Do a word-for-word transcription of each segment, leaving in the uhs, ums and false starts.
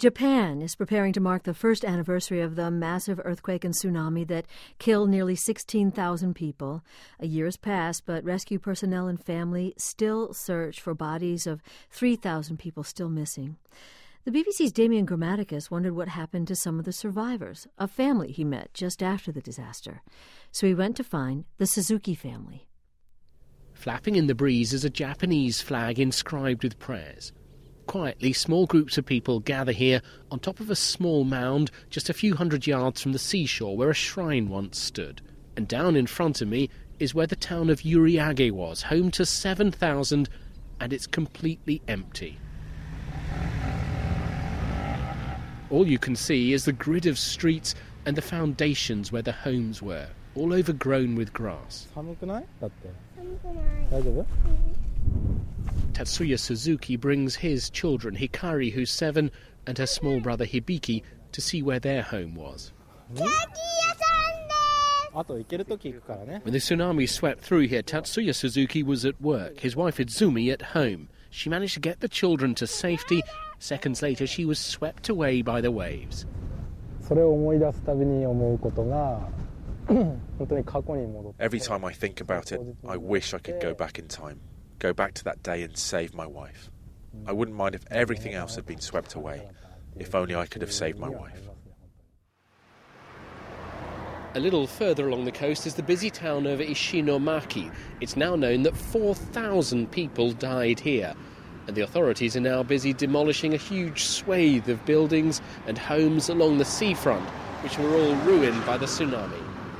Japan is preparing to mark the first anniversary of the massive earthquake and tsunami that killed nearly sixteen thousand people. A year has passed, but rescue personnel and family still search for bodies of three thousand people still missing. The B B C's Damien Grammaticus wondered what happened to some of the survivors, a family he met just after the disaster. So he went to find the Suzuki family. Flapping in the breeze is a Japanese flag inscribed with prayers. Quietly, small groups of people gather here on top of a small mound just a few hundred yards from the seashore where a shrine once stood. And down in front of me is where the town of Yuriage was, home to seven thousand, and it's completely empty. All you can see is the grid of streets and the foundations where the homes were, all overgrown with grass. Tatsuya Suzuki brings his children, Hikari, who's seven, and her small brother Hibiki, to see where their home was. When the tsunami swept through here, Tatsuya Suzuki was at work, his wife Izumi at home. She managed to get the children to safety. Seconds later, she was swept away by the waves. Every time I think about it, I wish I could go back in time. Go back to that day and save my wife. I wouldn't mind if everything else had been swept away. If only I could have saved my wife. A little further along the coast is the busy town of Ishinomaki. It's now known that four thousand people died here, and the authorities are now busy demolishing a huge swathe of buildings and homes along the seafront, which were all ruined by the tsunami.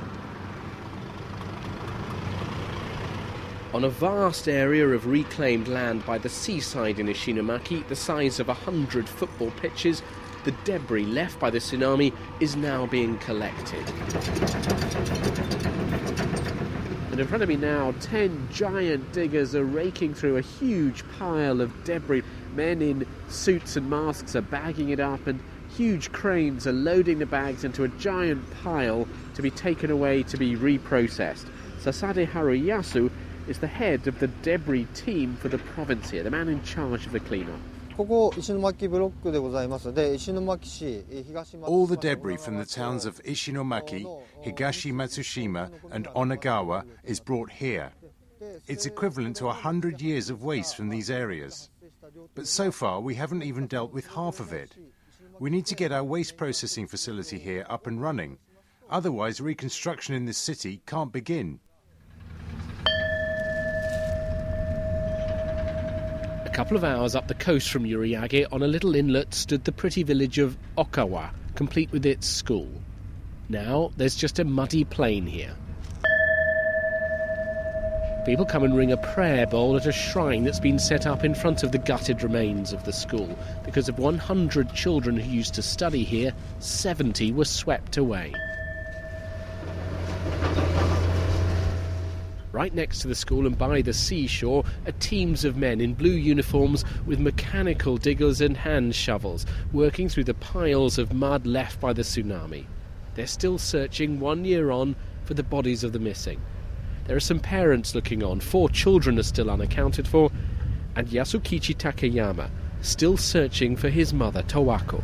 On a vast area of reclaimed land by the seaside in Ishinomaki, the size of a hundred football pitches, the debris left by the tsunami is now being collected. And in front of me now, ten giant diggers are raking through a huge pile of debris. Men in suits and masks are bagging it up, and huge cranes are loading the bags into a giant pile to be taken away to be reprocessed. Sasade Haruyasu is the head of the debris team for the province here, the man in charge of the clean-up. All the debris from the towns of Ishinomaki, Higashi Matsushima and Onagawa is brought here. It's equivalent to a hundred years of waste from these areas. But so far we haven't even dealt with half of it. We need to get our waste processing facility here up and running. Otherwise reconstruction in this city can't begin. A couple of hours up the coast from Yuriage, on a little inlet, stood the pretty village of Okawa, complete with its school. Now there's just a muddy plain here. People come and ring a prayer bowl at a shrine that's been set up in front of the gutted remains of the school. Because of one hundred children who used to study here, seventy were swept away. Right next to the school and by the seashore are teams of men in blue uniforms with mechanical diggers and hand shovels, working through the piles of mud left by the tsunami. They're still searching one year on for the bodies of the missing. There are some parents looking on, four children are still unaccounted for, and Yasukichi Takeyama still searching for his mother, Towako.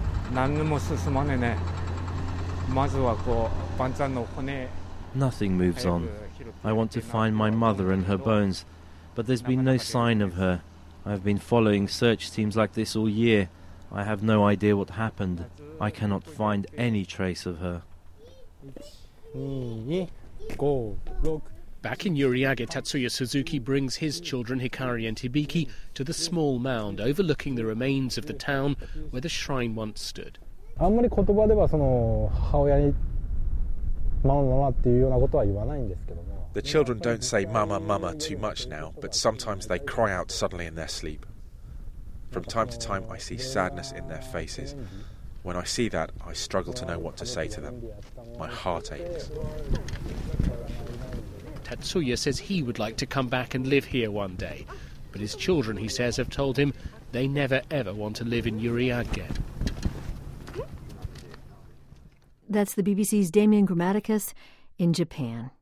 Nothing moves on. I want to find my mother and her bones, but there's been no sign of her. I have been following search teams like this all year. I have no idea what happened. I cannot find any trace of her. Back in Yuriage, Tatsuya Suzuki brings his children Hikari and Hibiki to the small mound overlooking the remains of the town where the shrine once stood. The children don't say mama, mama too much now, but sometimes they cry out suddenly in their sleep. From time to time I see sadness in their faces. When I see that, I struggle to know what to say to them. My heart aches. Tatsuya says he would like to come back and live here one day, but his children, he says, have told him they never ever want to live in Yuriage. That's the B B C's Damien Grammaticus in Japan.